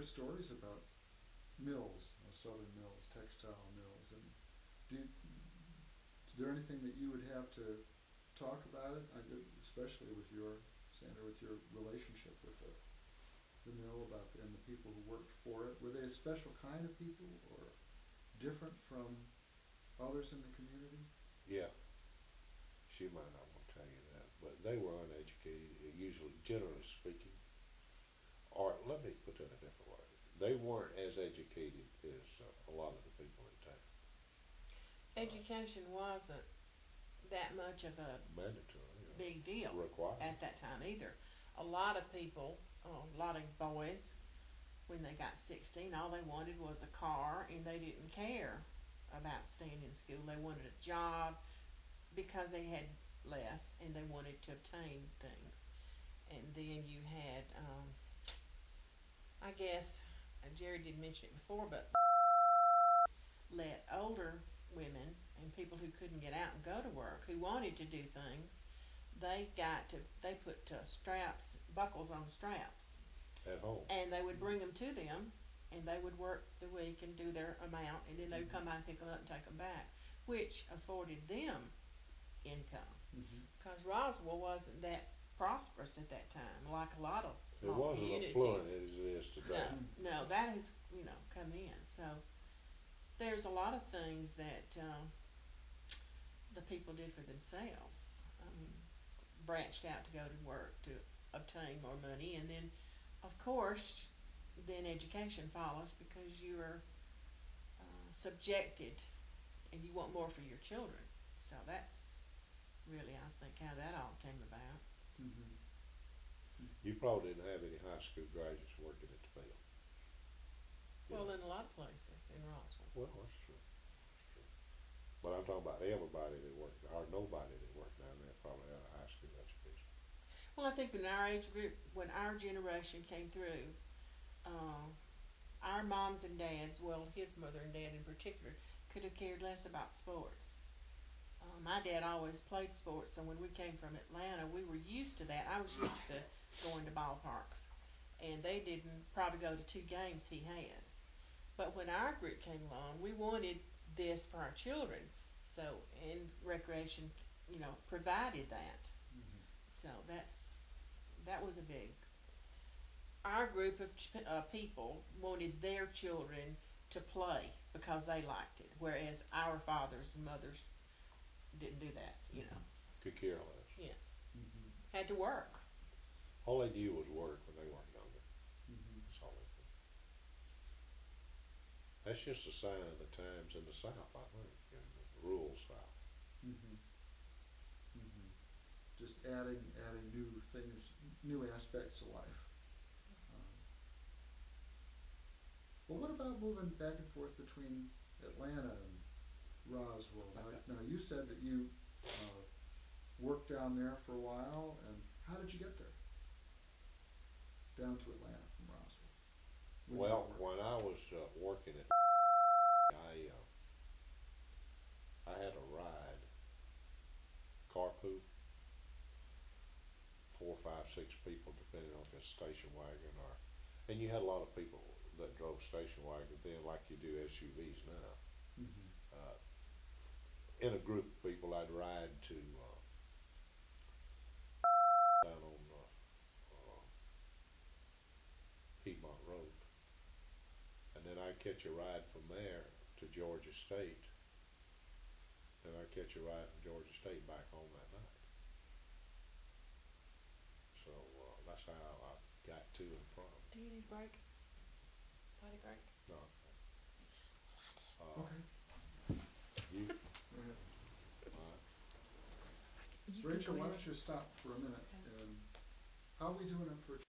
stories about mills, southern mills, textile mills, and is there anything that you would have to talk about it, especially with your, Sandra, with your relationship with the mill about and the people who worked for it? Were they a special kind of people or different from others in the community? Yeah, she might not want to tell you that, but they were uneducated, usually, generally speaking. Or let me put that a different way. They weren't as educated as a lot of the people in town. Education wasn't that much of a Mandatory, big deal required at that time either. A lot of people, a lot of boys, when they got 16, all they wanted was a car, and they didn't care about staying in school. They wanted a job because they had less, and they wanted to obtain things. And then you had, I guess, Jerry didn't mention it before, but let older women and people who couldn't get out and go to work, who wanted to do things, they put straps, buckles on straps at home. and they would bring them to them, and they would work the week and do their amount, and then they would come out and pick them up and take them back, which afforded them income. Because Roswell wasn't that prosperous at that time, like a lot of It small wasn't communities. affluent as it is today. No, that has come in. So there's a lot of things that the people did for themselves. Branched out to go to work to obtain more money, and then, of course, then education follows because you are subjected, and you want more for your children. So that's really, I think, how that all came about. You probably didn't have any high school graduates working at the mill. Well, in a lot of places in Roswell. Well, that's true. That's true. But I'm talking about everybody that worked, or nobody that worked down there probably had a high school education. Well, I think when our age group, when our generation came through, our moms and dads, well, his mother and dad in particular, could have cared less about sports. My dad always played sports, so when we came from Atlanta, we were used to that. I was used to going to ballparks, and they didn't probably go to 2 games he had. But when our group came along, we wanted this for our children, so, and recreation, provided that. So that was a big. Our group of people wanted their children to play because they liked it, whereas our fathers and mothers didn't do that. Could care less. Yeah, had to work. All they knew was work when they weren't younger. That's all they did. That's just a sign of the times in the South, I think, in the rural South. Just adding new things, new aspects of life. Well, what about moving back and forth between Atlanta and Roswell? Now you said that you worked down there for a while, and how did you get there? Down to Atlanta from Roswell. When I was working at I had a ride, carpool, 4, 5, 6 people, depending on if it's station wagon and you had a lot of people that drove station wagon then, like you do SUVs now. In a group of people, I'd ride to down on Piedmont Road, and then I'd catch a ride from there to Georgia State, and I'd catch a ride from Georgia State back home that night. So that's how I got to and from. Do you need a break? Potty break? No. Okay. You? Go ahead. You Rachel, can go why ahead. don't you stop for a minute? And how are we doing up for